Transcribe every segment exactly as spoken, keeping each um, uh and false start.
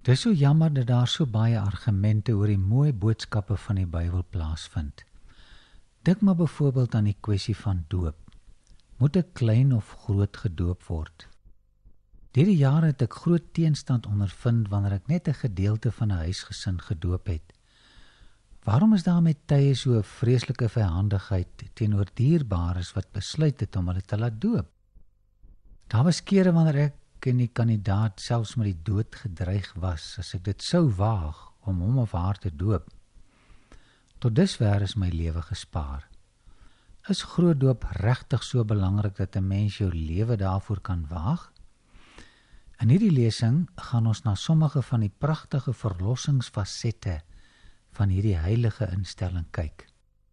Dis so jammer dat daar so baie argumente oor die mooi boodskappe van die Bybel plaasvind. Dink maar byvoorbeeld aan die kwessie van doop. Moet ek klein of groot gedoop word? Deur die jare het ek groot teenstand ondervind wanneer ek net 'n gedeelte van 'n huisgesin gedoop het. Waarom is daar met tye so 'n vreeslike vyhandigheid teenoor dierbares wat besluit het om hulle te laat doop? Daar was kere wanneer ek en die kandidaat selfs met die dood gedreig was as ek dit sou waag om hom of haar te doop. Tot dusver is my lewe gespaar. Is groot doop regtig so belangrik dat 'n mens jou lewe daarvoor kan waag? In hierdie lesing gaan ons na sommige van die pragtige verlossingsfasette van hierdie heilige instelling kyk.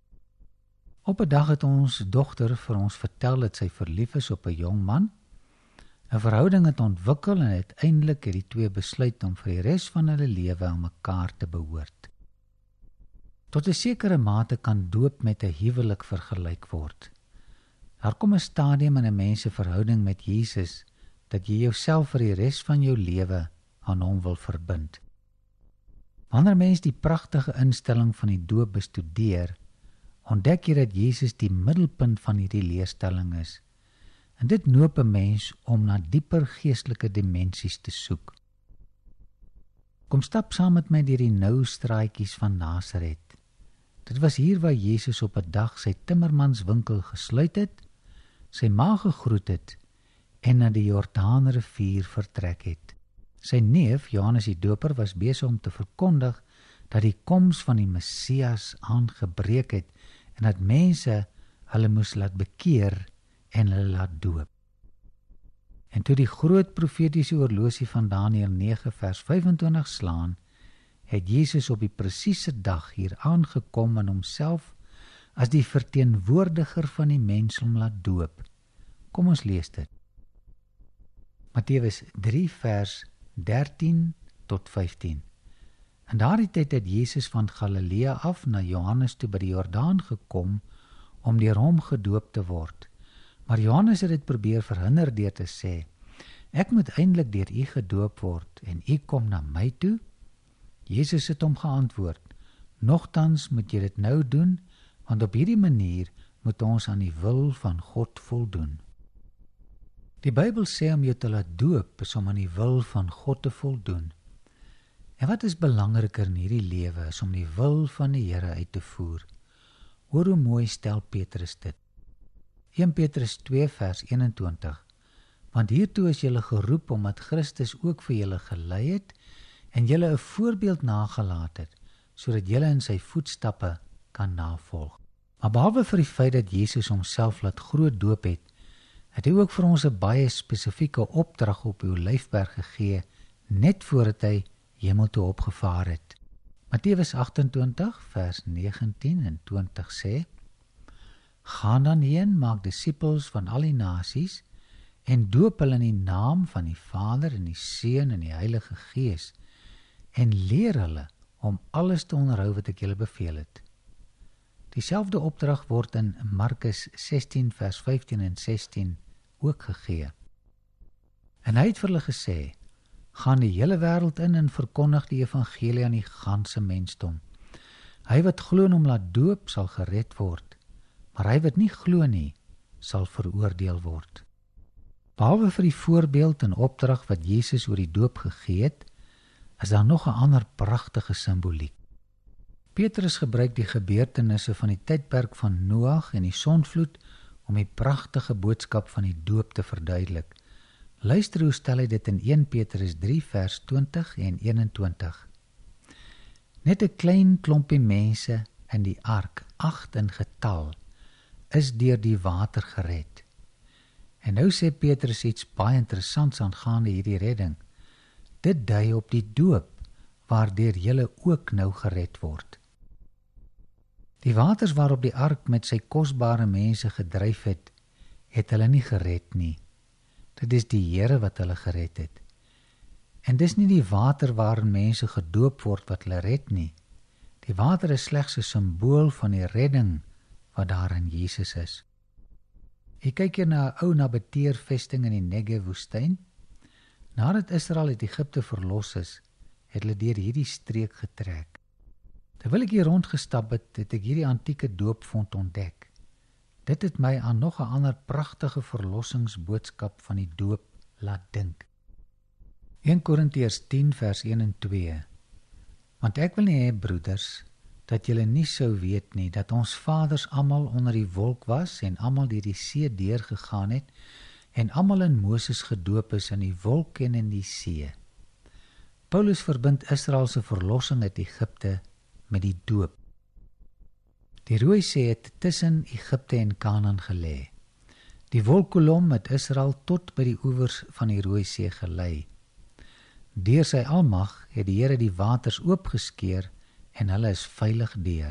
Op 'n dag het ons dogter vir ons vertel dat sy verlief is op 'n jong man. 'n Verhouding het ontwikkel en uiteindelik het die twee besluit om vir die res van hulle lewe aan mekaar te behoort. Tot 'n sekere mate kan doop met 'n huwelik vergelyk word. Daar kom 'n stadium in 'n mens se verhouding met Jesus dat jy jouself vir die res van jou lewe aan hom wil verbind. Wanneer mens die pragtige instelling van die doop bestudeer, ontdek jy dat Jesus die middelpunt van hierdie leerstelling is. En dit noop 'n mens om na dieper geestelike dimensies te soek. Kom stap saam met my deur die nou straatjies van Nasaret. Dit was hier waar Jesus op 'n dag sy timmermanswinkel gesluit het, sy ma gegroet het en na die Jordaanrivier vertrek het. Sy neef, Johannes die Doper, was besig om te verkondig dat die koms van die Messias aangebreek het en dat mense hulle moes laat bekeer en hulle laat doop. En toe die groot profetiese oorlosie van Daniël nege vers vyfentwintig slaan, het Jesus op die presiese dag hier aangekom en homself as die verteenwoordiger van die mensdom laat doop. Kom ons lees dit. Matteus drie vers dertien tot vyftien. In daardie tyd het Jesus van Galilea af na Johannes toe by die Jordaan gekom om deur hom gedoop te word. Maar Johannes het dit probeer verhinder deur te sê, ek moet eintlik deur u gedoop word en u kom na my toe? Jesus het hom geantwoord, nogtans moet jy dit nou doen, want op hierdie manier moet ons aan die wil van God voldoen. Die Bybel sê om jou te laat doop is om aan die wil van God te voldoen. En wat is belangriker in hierdie lewe is om die wil van die Here uit te voer. Hoor hoe mooi stel Petrus dit. Eerste Petrus twee vers eenentwintig. Want hiertoe is julle geroep omdat Christus ook vir julle gelei het en julle 'n voorbeeld nagelaat het, sodat julle in sy voetstappe kan navolg. Maar behalwe vir die feit dat Jesus homself laat groot doop het, het hy ook vir ons 'n baie spesifieke opdrag op die Olyfberg gegee, net voordat hy hemel toe opgevaar het. Matteus agt-en-twintig vers negentien en twintig sê, gaan dan heen, maak disippels van al die nasies en doop hulle in die naam van die Vader en die Seun en die Heilige Gees en leer hulle om alles te onderhou wat ek julle beveel het. Dieselfde opdrag word in Markus sestien vers vyftien en sestien ook gegee. En hy het vir hulle gesê, gaan die hele wêreld in en verkondig die evangelie aan die ganse mensdom. Hy wat glo en hom laat doop sal gered word, maar hy wat nie glo nie, sal veroordeel word. Behalwe vir die voorbeeld en opdrag wat Jesus oor die doop gegee het, is daar nog 'n ander pragtige simboliek. Petrus gebruik die gebeurtenisse van die tydperk van Noag en die sonvloed om die pragtige boodskap van die doop te verduidelik. Luister hoe stel hy dit in Eerste Petrus drie vers twintig en eenentwintig. Net 'n klein klompie mense in die ark, agt in getal, is deur die water gered. En nou sê Petrus iets baie interessants aangaande hierdie redding. Dit dui op die doop, waardeur julle ook nou gered word. Die waters waarop die ark met sy kosbare mense gedryf het, het hulle nie gered nie. Dit is die Here wat hulle gered het. En dis nie die water waarin mense gedoop word wat hulle red nie. Die water is slegs 'n simbool van die redding wat daar in Jesus is. Ek kyk hier na 'n ou Nabateer vesting in die Negev woestyn. Nadat Israel uit Egipte verlos is, het hulle deur hierdie streek getrek. Terwyl ek hier rondgestap het, het ek hierdie antieke doopfont ontdek. Dit het my aan nog 'n ander pragtige verlossingsboodskap van die doop laat dink. Eerste Korintiërs tien vers een en twee. Want ek wil nie hê, broeders, dat julle nie sou weet nie, dat ons vaders almal onder die wolk was en almal deur die see deurgegaan het en almal in Moses gedoop is in die wolk en in die see. Paulus verbind Israel se verlossing uit Egipte met die doop. Die Rooi See het tussen Egipte en Kanaan gelê. Die wolkkolom het Israel tot by die oewers van die Rooi See gelei. Deur sy almag het die Here die waters oopgeskeur en hulle is veilig deur.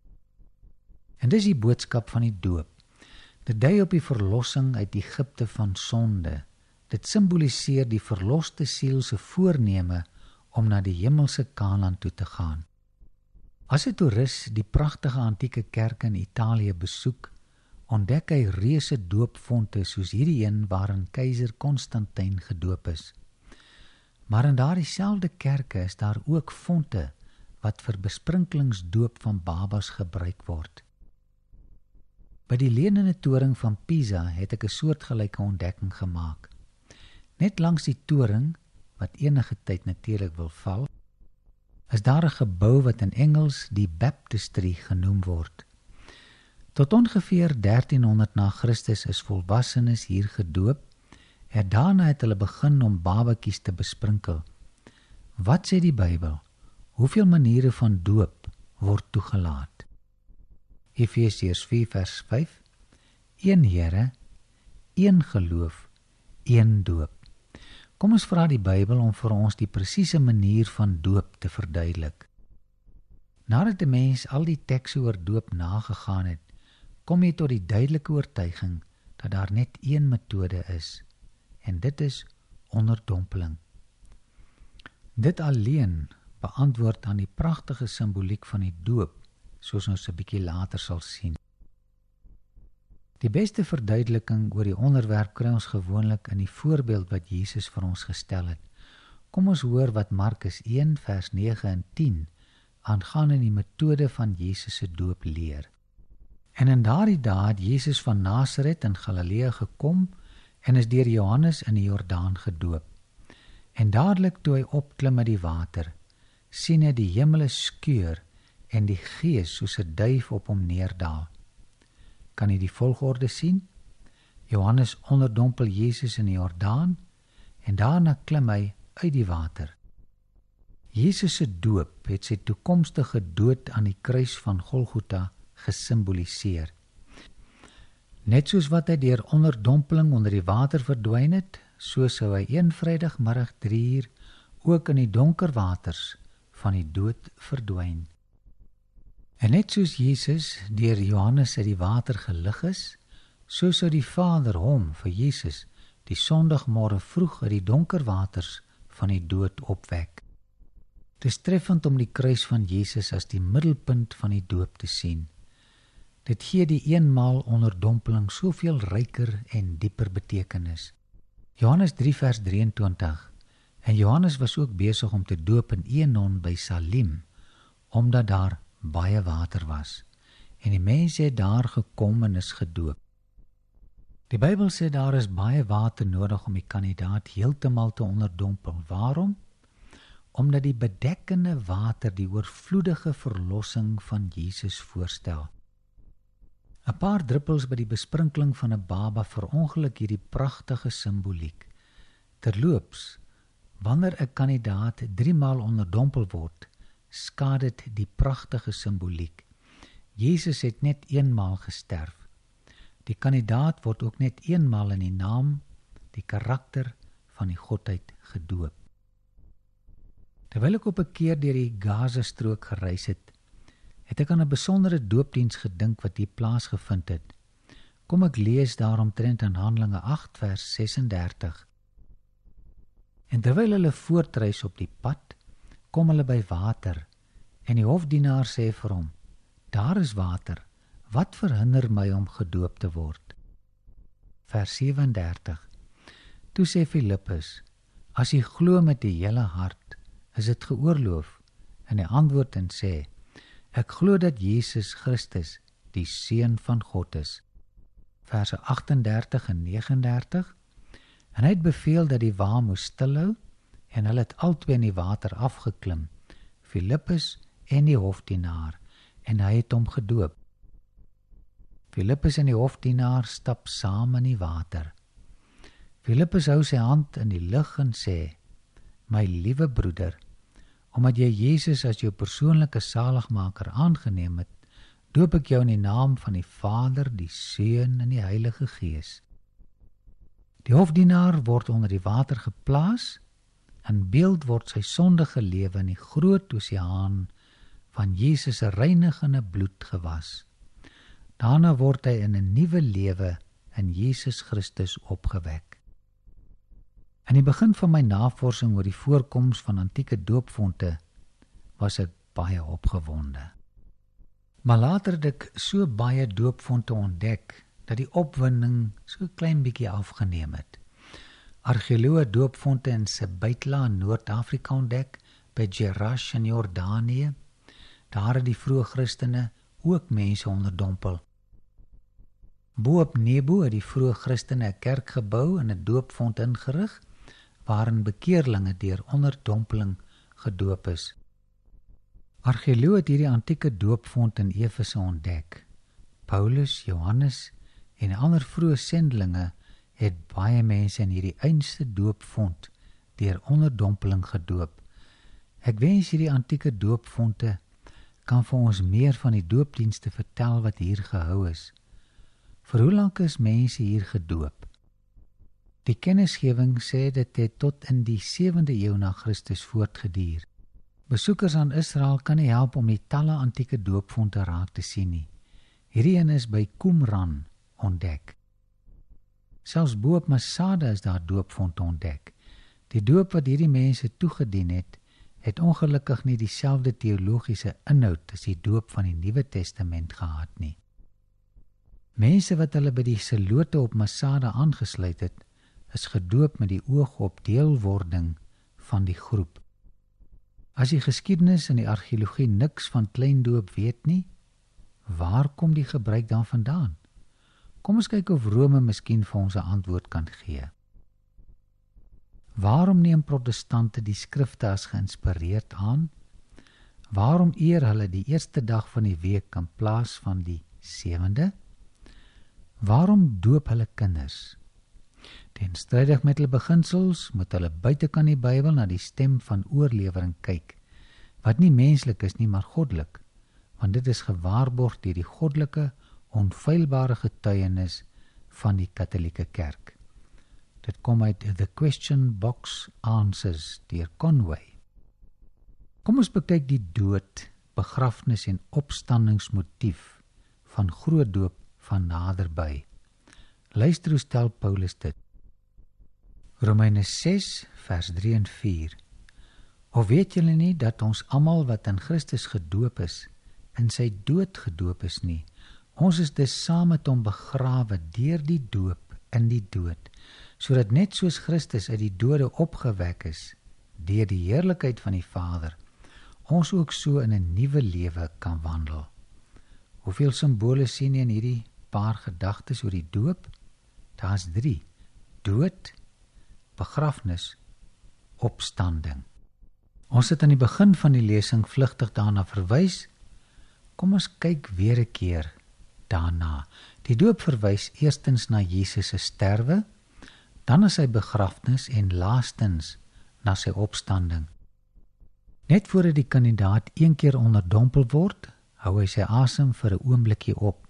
En dis die boodskap van die doop. Dit dui op die verlossing uit Egipte van sonde. Dit simboliseer die verloste siel se voorneme om na die hemelse Kanaan toe te gaan. As 'n toerist die pragtige antieke kerk in Italië besoek, ontdek hy reuse doopfonte soos hierdie een waarin keiser Konstantin gedoop is. Maar in daardie selfde kerke is daar ook fonte wat vir besprinklingsdoop van babas gebruik word. By die lenende toring van Pisa het ek 'n soortgelyke ontdekking gemaak. Net langs die toring, wat enige tyd natuurlik wil val, is daar 'n gebou wat in Engels die baptistry genoem word. Tot ongeveer dertienhonderd na Christus is volwassenes hier gedoop, en daarna het hulle begin om babatjies te besprinkel. Wat sê die Bybel? Hoeveel maniere van doop word toegelaat? Efesiërs vier vers vyf. Een Here, een geloof, een doop. Kom ons vra die Bybel om vir ons die presiese manier van doop te verduidelik. Nadat 'n mens al die tekste oor doop nagegaan het, kom jy tot die duidelike oortuiging dat daar net een metode is, en dit is onderdompeling. Dit alleen beantwoord aan die pragtige simboliek van die doop, soos ons 'n bietjie later sal sien. Die beste verduideliking oor die onderwerp kry ons gewoonlik in die voorbeeld wat Jesus vir ons gestel het. Kom ons hoor wat Markus een vers nege en tien aangaande die metode van Jesus se doop leer. En in daardie dae het Jesus van Nasaret in Galilea gekom en is deur Johannes in die Jordaan gedoop. En dadelik toe hy opklim uit die water, sien hy die hemele skeur en die Gees soos 'n duif op hom neerdaal. Kan jy die volgorde sien? Johannes onderdompel Jesus in die Jordaan en daarna klim hy uit die water. Jesus se doop het sy toekomstige dood aan die kruis van Golgotha gesimboliseer. Net soos wat hy deur onderdompeling onder die water verdwyn het, so sou hy een Vrydagmiddag drie uur ook in die donker waters van die dood verdwyn. En net soos Jesus deur Johannes uit die water gelig is, so sou die Vader hom vir Jesus die Sondagmôre vroeg uit die donker waters van die dood opwek. Dit is treffend om die kruis van Jesus as die middelpunt van die doop te sien. Dit gee die eenmaal onderdompeling soveel ryker en dieper betekenis. Johannes drie vers drieëntwintig. En Johannes was ook besig om te doop in Enon by Salim, omdat daar baie water was. En die mense het daar gekom en is gedoop. Die Bybel sê daar is baie water nodig om die kandidaat heeltemal te onderdompel. Waarom? Omdat die bedekkende water die oorvloedige verlossing van Jesus voorstel. 'n Paar druppels by die besprinkeling van 'n baba verongeluk hierdie pragtige simboliek. Terloops, wanneer 'n kandidaat driemaal onderdompel word, skaad dit die pragtige simboliek. Jesus het net eenmaal gesterf. Die kandidaat word ook net eenmaal in die naam, die karakter van die Godheid gedoop. Terwyl ek op 'n keer deur die Gaza-strook gereis het, het ek aan 'n besondere doopdiens gedink wat hier plaasgevind het. Kom ek lees daaromtrent in Handelinge agt vers sesendertig. En terwyl hulle voortreis op die pad, kom hulle by water, en die hofdienaar sê vir hom, daar is water, wat verhinder my om gedoop te word? Vers sewendertig. Toe sê Filippus, as jy glo met die hele hart, is dit geoorloof? En hy antwoord en sê, ek glo dat Jesus Christus die Seun van God is. Verse agt-en-dertig en negenendertig. En hy het beveel dat die wa moes stilhou, en hulle het albei in die water afgeklim, Filippus en die hofdienaar, en hy het hom gedoop. Filippus en die hofdienaar stap saam in die water. Filippus hou sy hand in die lug en sê, my liewe broeder, omdat jy Jesus as jou persoonlike saligmaker aangeneem het, doop ek jou in die naam van die Vader, die Seun en die Heilige Gees. Die hofdienaar word onder die water geplaas, in beeld word sy sondige lewe in die groot oseaan van Jesus se reinigende bloed gewas. Daarna word hy in 'n nuwe lewe in Jesus Christus opgewek. In die begin van my navorsing oor die voorkoms van antieke doopfonte was ek baie opgewonde. Maar later het ek so baie doopfonte ontdek dat die opwinding so klein bietjie afgeneem het. Argeoloë doopfonte in Sebaitla in Noord-Afrika ontdek, by Jerash in Jordanië. Daar het die vroeë Christene ook mense onderdompel. Bo op Nebo het die vroeë Christene 'n kerk gebou en 'n doopfont ingerig, waarin bekeerlinge deur onderdompeling gedoop is. Argeoloë het hierdie antieke doopfont in Efese ontdek. Paulus, Johannes en ander vroeë sendelinge het baie mense in hierdie einste doopfont deur onderdompeling gedoop. Ek wens hierdie antieke doopfonte kan vir ons meer van die doopdienste vertel wat hier gehou is. Vir hoe lank is mense hier gedoop? Die kennisgewing sê dit het tot in die sewende eeu na Christus voortgeduur. Besoekers aan Israel kan nie help om die talle antieke doopfonte raak te sien nie. Hierdie een is by Qumran ontdek. Selfs bo op Masada is daar doopfonte ontdek. Die doop wat hierdie mense toegedien het, het ongelukkig nie dieselfde teologiese inhoud as die doop van die Nuwe Testament gehad nie. Mense wat hulle by die selote op Masada aangesluit het, is gedoop met die oog op deelwording van die groep. As die geskiedenis en die argeologie niks van kleindoop weet nie, waar kom die gebruik dan vandaan? Kom ons kyk of Rome miskien vir ons 'n antwoord kan gee. Waarom neem protestante die skrifte as geïnspireerd aan? Waarom eer hulle die eerste dag van die week in plaas van die sewende? Waarom doop hulle kinders? Teenstrydig met hulle beginsels moet hulle buitekant die Bybel na die stem van oorlewering kyk, wat nie menslik is nie, maar goddelik, want dit is gewaarborg deur die goddelike, onfeilbare getuienis van die Katholieke Kerk. Dit kom uit The Question Box Answers deur Conway. Kom ons bekyk die dood, begrafnis en opstandingsmotief van groot doop van naderby. Luister hoe stel Paulus dit. Romeine ses vers drie en vier. Of weet julle nie dat ons almal wat in Christus gedoop is, in sy dood gedoop is nie? Ons is dus saam met hom begrawe deur die doop in die dood, sodat net soos Christus uit die dode opgewek is, deur die heerlikheid van die Vader, ons ook so in 'n nuwe lewe kan wandel. Hoeveel simbole sien jy in hierdie paar gedagtes oor die doop? Daar's drie. Dood, begrafnis, opstanding. Ons het aan die begin van die lesing vlugtig daarna verwys. Kom ons kyk weer 'n keer daarna. Die doop verwys eerstens na Jesus se sterwe, dan na sy begrafnis en laastens na sy opstanding. Net voordat die kandidaat een keer onderdompel word, hou hy sy asem vir 'n oombliekie op.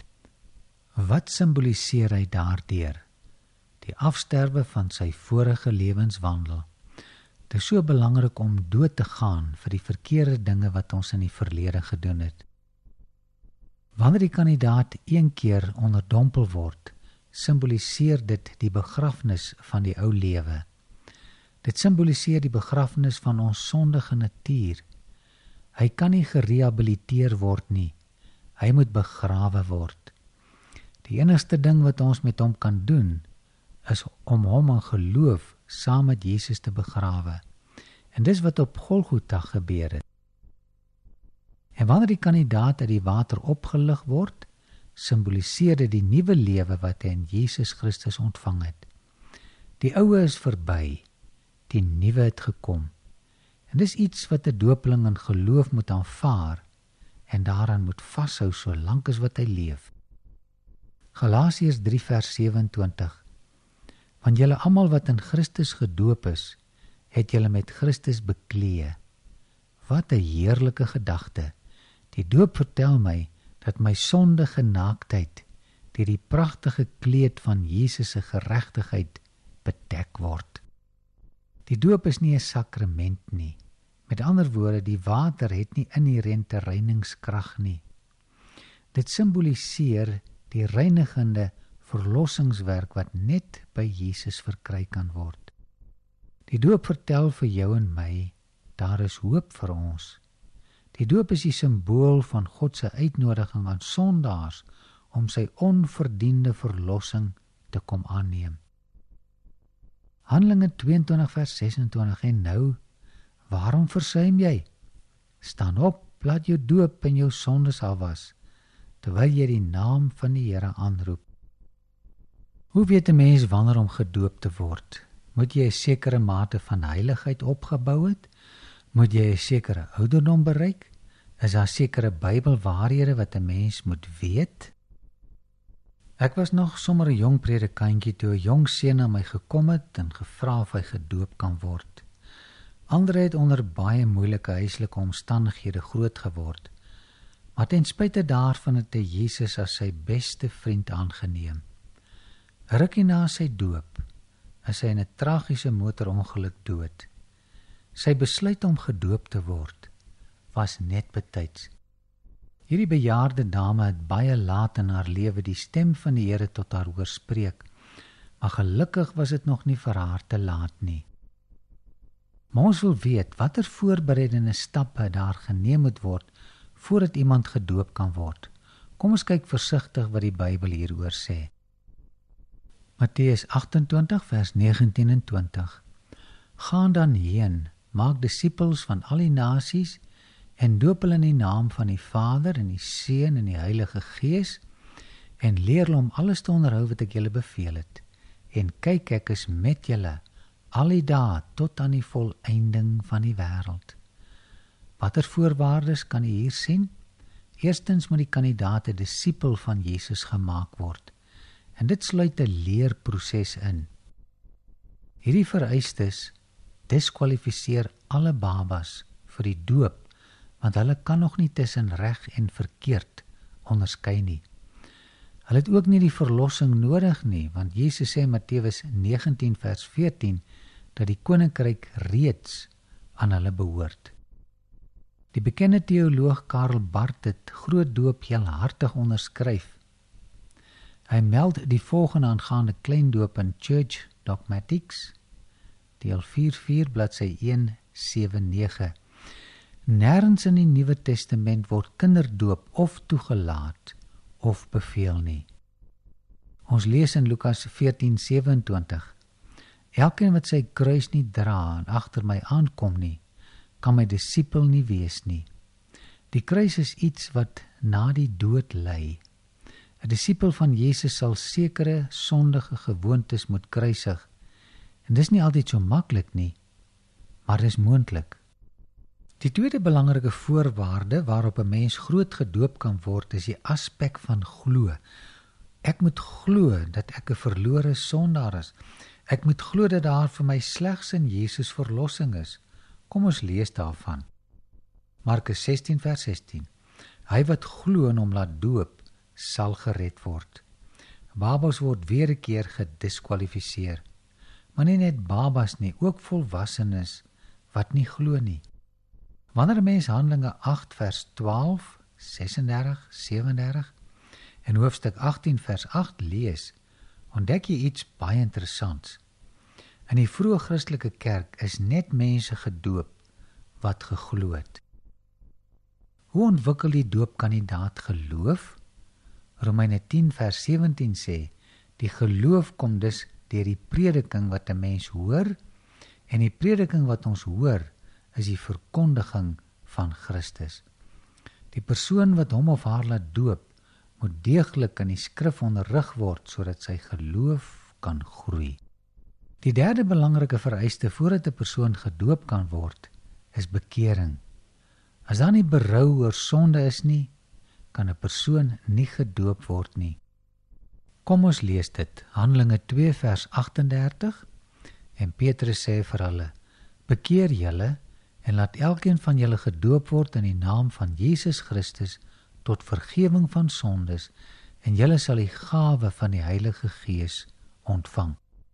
Wat simboliseer hy daardeur? Die afsterwe van sy vorige lewenswandel. Dit is so belangrik om dood te gaan vir die verkeerde dinge wat ons in die verlede gedoen het. Wanneer die kandidaat een keer onderdompel word, simboliseer dit die begrafnis van die ou lewe. Dit simboliseer die begrafnis van ons sondige natuur. Hy kan nie gerehabiliteer word nie. Hy moet begrawe word. Die enigste ding wat ons met hom kan doen, is om hom in geloof saam met Jesus te begrawe. En dis wat op Golgotha gebeur het. En wanneer die kandidaat uit die water opgelig word, simboliseer dit die nuwe lewe wat hy in Jesus Christus ontvang het. Die ou is verby, die nuwe het gekom. En dis iets wat 'n doopeling in geloof moet aanvaar en daaraan moet vashou solank as wat hy leef. Galasiërs drie vers sewe-en-twintig. Want julle almal wat in Christus gedoop is, het julle met Christus beklee. Wat 'n heerlike gedagte. Die doop vertel my dat my sondige naaktheid deur die pragtige kleed van Jesus se geregtigheid bedek word. Die doop is nie 'n sakrament nie. Met ander woorde, die water het nie inherente reiningskrag nie. Dit simboliseer die reinigende verlossingswerk wat net by Jesus verkry kan word. Die doop vertel vir jou en my, daar is hoop vir ons. Die doop is die simbool van God se uitnodiging aan sondaars om sy onverdiende verlossing te kom aanneem. Handelinge tweeëntwintig vers ses-en-twintig. En nou, waarom versuim jy? Staan op, laat jou doop en jou sondes afwas, terwyl jy die naam van die Here aanroep. Hoe weet 'n mens wanneer om gedoop te word? Moet jy 'n sekere mate van heiligheid opgebou het? Moet jy 'n sekere ouderdom bereik? Is daar sekere Bybelwaarhede wat 'n mens moet weet? Ek was nog sommer 'n jong predikantjie toe 'n jong seun na my gekom het en gevra of hy gedoop kan word. Andre het onder baie moeilike huislike omstandighede groot geword, maar ten spyte daarvan het hy Jesus as sy beste vriend aangeneem. Rukkie na sy doop is hy in 'n tragiese motorongeluk dood. Sy besluit om gedoop te word was net betyds. Hierdie bejaarde dame het baie laat in haar lewe die stem van die Here tot haar hoor spreek, maar gelukkig was dit nog nie vir haar te laat nie. Maar ons wil weet watter voorbereidende stappe daar geneem moet word voordat iemand gedoop kan word. Kom ons kyk versigtig wat die Bybel hieroor sê. Matteus agt-en-twintig vers negentien en twintig. Gaan dan heen, maak disippels van al die nasies en doop hulle in die naam van die Vader en die Seun en die Heilige Gees en leer hulle om alles te onderhou wat ek julle beveel het. En kyk, ek is met julle al die dae tot aan die volëinding van die wêreld. Watter voorwaardes kan jy hier sien? Eerstens moet die kandidaat 'n disipel van Jesus gemaak word. En dit sluit 'n leerproses in. Hierdie vereistes diskwalifiseer alle babas vir die doop, want hulle kan nog nie tussen reg en verkeerd onderskei nie. Hulle het ook nie die verlossing nodig nie, want Jesus sê in Matteus negentien vers veertien dat die koninkryk reeds aan hulle behoort. Die bekende teoloog Karl Barth het groot doop heel hartig onderskryf. Hy meld die volgende aangaande kleindoop in Church Dogmatics, deel vier vier, bladsy een sewe nege. Nêrens in die Nuwe Testament word kinderdoop of toegelaat of beveel nie. Ons lees in Lukas veertien sewe-en-twintig. Elkeen wat sy kruis nie dra en agter my aankom nie, kan my disipel nie wees nie. Die kruis is iets wat na die dood lê. 'n Disipel van Jesus sal sekere sondige gewoontes moet kruisig. En dis nie altyd so maklik nie, maar dis moontlik. Die tweede belangrike voorwaarde waarop 'n mens groot gedoop kan word is die aspek van glo. Ek moet glo dat ek 'n verlore sondaar is. Ek moet glo dat daar vir my slegs in Jesus verlossing is. Kom ons lees daarvan. Markus sestien vers sestien. Hy wat glo en hom laat doop, sal gered word. Babas word weer 'n keer gediskwalifiseer. Maar nie net babas nie, ook volwassenes wat nie glo nie. Wanneer 'n mens Handelinge agt vers twaalf, sesendertig, sewendertig en hoofstuk agttien vers agt lees, ontdek jy iets baie interessants. In die vroeë Christelike kerk is net mense gedoop wat geglo het. Hoe ontwikkel die doopkandidaat geloof? Romeine tien vers sewentien sê, die geloof kom dus deur die prediking wat 'n mens hoor, en die prediking wat ons hoor, is die verkondiging van Christus. Die persoon wat hom of haar laat doop, moet deeglik in die skrif onderrig word, sodat sy geloof kan groei. Die derde belangrike vereiste voordat 'n persoon gedoop kan word, is bekering. As daar nie berou oor sonde is nie, kan 'n persoon nie gedoop word nie. Kom ons lees dit, Handelinge twee vers agt-en-dertig, en Petrus sê vir hulle, bekeer julle en laat elkeen van julle gedoop word in die naam van Jesus Christus tot vergewing van sondes, en julle sal die gawe van die Heilige Gees ontvang.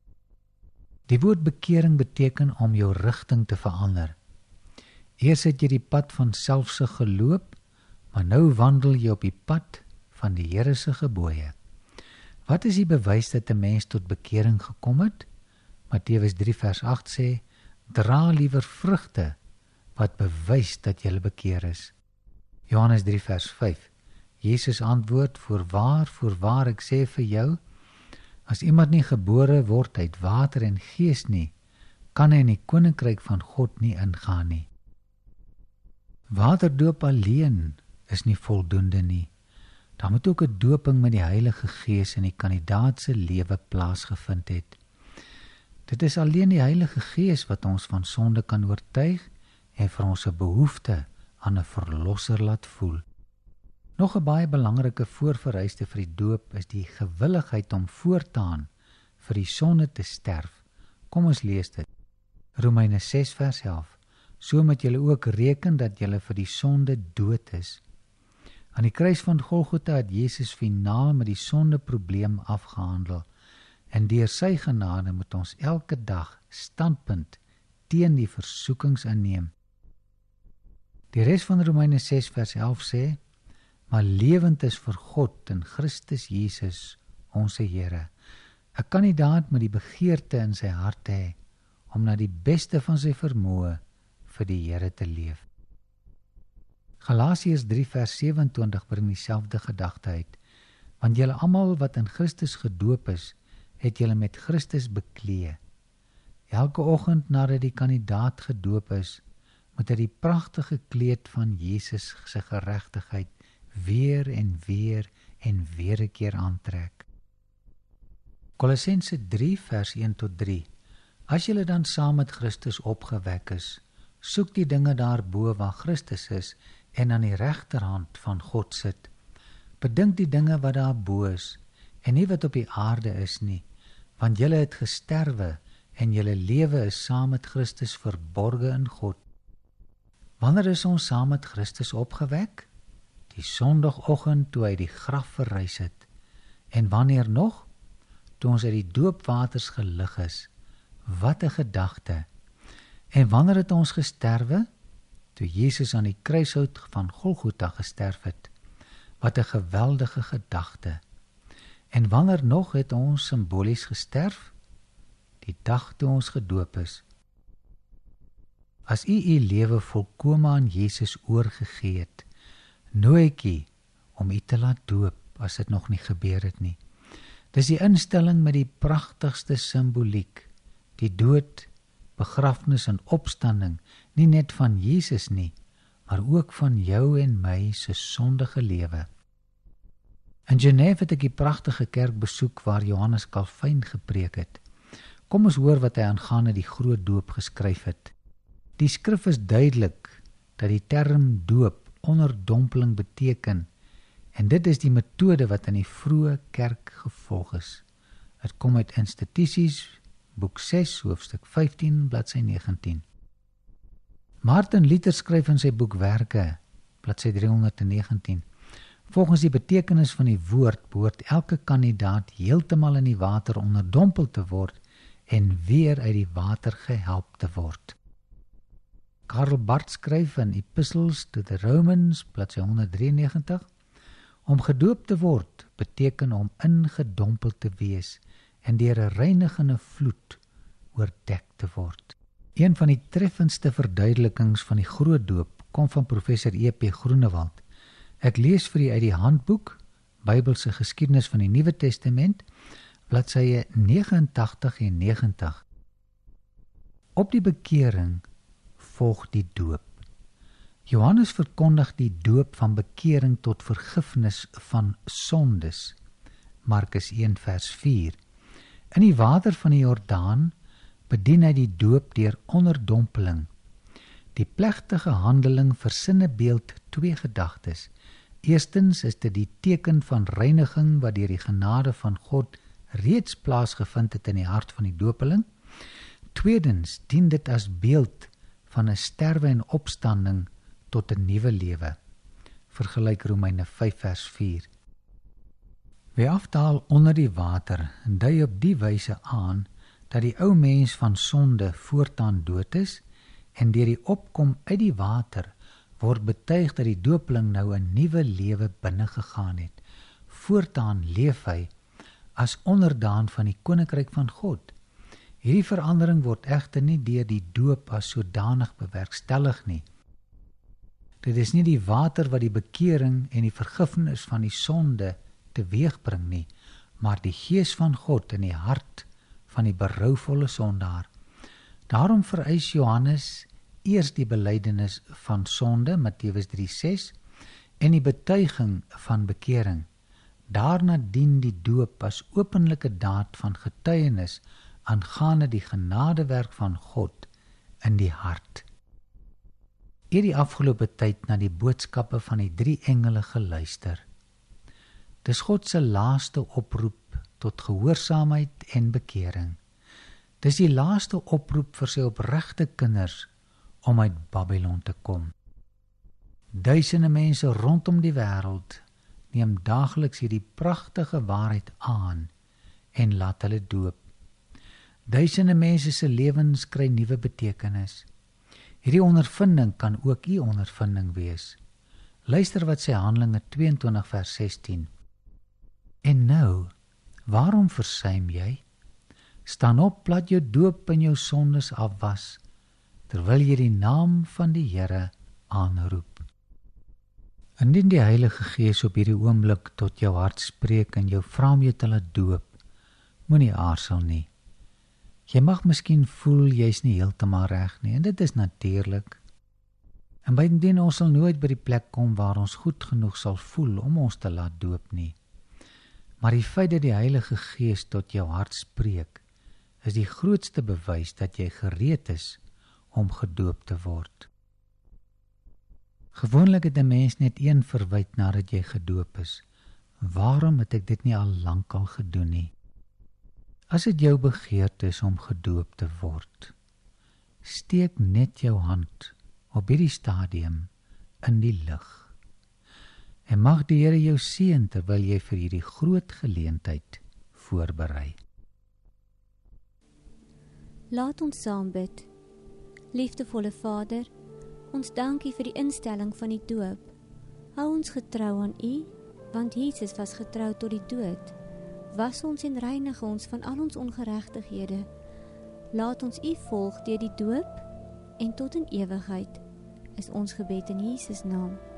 Die woord bekering beteken om jou rigting te verander. Eers het jy die pad van selfsug geloop, maar nou wandel jy op die pad van die Here se gebooie. Wat is die bewys dat 'n mens tot bekering gekom het? Matteus drie vers agt sê, dra liewer vrugte wat bewys dat jy bekeer is. Johannes drie vers vyf, Jesus antwoord, voorwaar, voorwaar ek sê vir jou, as iemand nie gebore word uit water en gees nie, kan hy in die koninkryk van God nie ingaan nie. Waterdoop alleen is nie voldoende nie. Daar moet ook 'n doping met die Heilige Gees in die kandidaat se lewe plaasgevind het. Dit is alleen die Heilige Gees wat ons van sonde kan oortuig en vir ons 'n behoefte aan 'n verlosser laat voel. Nog 'n baie belangrike voorvereiste vir die doop is die gewilligheid om voortaan vir die sonde te sterf. Kom ons lees dit. Romeine ses vers elf. So moet julle ook reken dat julle vir die sonde dood is. Aan die kruis van Golgotha het Jesus finaal met die sondeprobleem afgehandel, en deur sy genade moet ons elke dag standpunt teen die versoekings inneem. Die res van Romeine ses vers elf sê, maar lewend is vir God in Christus Jesus, ons Here. 'n Kandidaat met die begeerte in sy hart hê om na die beste van sy vermoë vir die Here te leef. Galasiërs drie vers sewe-en-twintig bring dieselfde gedagte uit, want julle almal wat in Christus gedoop is, het julle met Christus beklee. Elke oggend nadat die kandidaat gedoop is, moet hy die pragtige kleed van Jesus se geregtigheid weer en weer en weer 'n keer aantrek. Kolossense drie vers een tot drie. As julle dan saam met Christus opgewek is, soek die dinge daarbo waar Christus is en aan die regterhand van God sit. Bedink die dinge wat daarbo is en nie wat op die aarde is nie, want julle het gesterwe en julle lewe is saam met Christus verborge in God. Wanneer is ons saam met Christus opgewek? Die sondagoggend toe hy die graf verrys het. En wanneer nog? Toe ons uit die doopwaters gelig is. Wat 'n gedagte! En wanneer het ons gesterwe? Toe Jesus aan die kruishout van Golgotha gesterf het. Wat 'n geweldige gedagte! En wanneer nog het ons simbolies gesterf? Die dag toe ons gedoop is. As u u lewe volkome aan Jesus oorgegee het, nooi ek u om u te laat doop as dit nog nie gebeur het nie. Dis die instelling met die pragtigste simboliek, die dood, begrafnis en opstanding, nie net van Jesus nie, maar ook van jou en my se sondige lewe. In Genève het ek die pragtige kerk besoek waar Johannes Calvin gepreek het. Kom ons hoor wat hy aangaande die groot doop geskryf het. Die skrif is duidelik dat die term doop onderdompeling beteken, en dit is die metode wat in die vroeë kerk gevolg is. Het kom uit Instituties, boek ses, hoofstuk vyftien, bladsy negentien. Martin Luther skryf in sy boek Werke, bladsy driehonderdnegentien, volgens die betekenis van die woord behoort elke kandidaat heeltemal in die water onderdompel te word en weer uit die water gehelp te word. Karl Barth skryf in Epistles to the Romans, bladsy honderddrieënnegentig, om gedoop te word beteken om ingedompel te wees en deur 'n reinigende vloed oordek te word. Een van die treffendste verduidelikings van die groot doop kom van professor E P Groenewald. Ek lees vir u uit die handboek Bybelse Geskiedenis van die Nuwe Testament, bladsye negenentagtig en negentig. Op die bekering volg die doop. Johannes verkondig die doop van bekering tot vergifnis van sondes. Markus een vers vier. In die water van die Jordaan bedien hy die doop deur onderdompeling. Die plegtige handeling versinnebeeld twee gedagtes. Eerstens is dit die teken van reiniging wat deur die genade van God reeds plaasgevind het in die hart van die dopeling. Tweedens dien dit as beeld van 'n sterwe en opstanding tot 'n nuwe lewe. Vergelyk Romeine vyf vers vier. Wie afdaal onder die water dui op die wyse aan dat die ou mens van sonde voortaan dood is en deur die opkom uit die water word betuig dat die dopeling nou 'n nuwe lewe binne gegaan het. Voortaan leef hy as onderdaan van die koninkryk van God. Hierdie verandering word egter nie deur die doop as sodanig bewerkstellig nie. Dit is nie die water wat die bekering en die vergifnis van die sonde teweegbring nie, maar die Gees van God in die hart van die berouvolle sondaar. Daarom vereis Johannes eers die belydenis van sonde, Matteus drie ses, en die betuiging van bekering. Daarna dien die doop as openlike daad van getuienis aangaande die genadewerk van God in die hart. Eer die afgelope tyd na die boodskappe van die drie engele geluister. Dis God se laaste oproep tot gehoorsaamheid en bekering. Dis die laaste oproep vir sy opregte kinders om uit Babylon te kom. Duisende mense rondom die wêreld neem daagliks hierdie pragtige waarheid aan en laat hulle doop. Duisende mense se lewens kry nuwe betekenis. Hierdie ondervinding kan ook u ondervinding wees. Luister wat sê Handelinge tweeëntwintig vers sestien. En nou, waarom versuim jy? Staan op, laat jou doop en jou sondes afwas, terwyl jy die naam van die Here aanroep. Indien die Heilige Gees op hierdie oomblik tot jou hart spreek en jou vra om jou te laat doop, moenie aarzel nie. Jy mag miskien voel jy's nie heeltemal reg nie, en dit is natuurlik. En bydien ons sal nooit by die plek kom waar ons goed genoeg sal voel om ons te laat doop nie. Maar die feit dat die Heilige Gees tot jou hart spreek, is die grootste bewys dat jy gereed is om gedoop te word. Gewoonlik het 'n mens net een verwyte nadat jy gedoop is. Waarom het ek dit nie al lank al gedoen nie? As dit jou begeerte is om gedoop te word, steek net jou hand op hierdie stadium in die lug. En mag die Here jou seën terwyl jy vir hierdie groot geleentheid voorberei. Laat ons saam bid. Liefdevolle Vader, ons dankie vir die instelling van die doop. Hou ons getrou aan U, want Jesus was getrou tot die dood. Was ons en reinig ons van al ons ongeregtighede. Laat ons U volg deur die doop en tot in ewigheid, is ons gebed in Jesus naam.